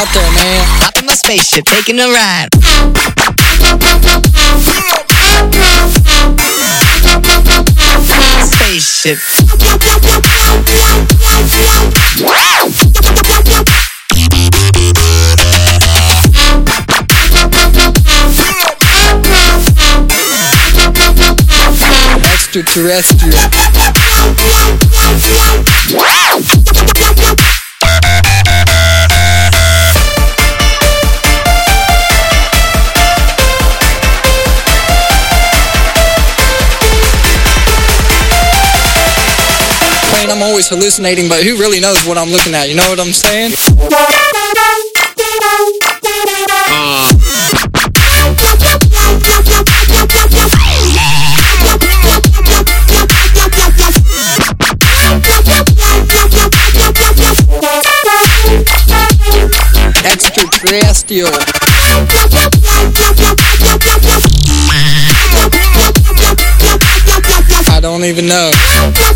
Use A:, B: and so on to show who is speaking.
A: out there, man.
B: Hop in my spaceship, taking a ride. Spaceship.
A: Extraterrestrial. I mean, I'm always hallucinating, but who really knows what I'm looking at? You know what I'm saying? Extraterrestrial. I don't even know.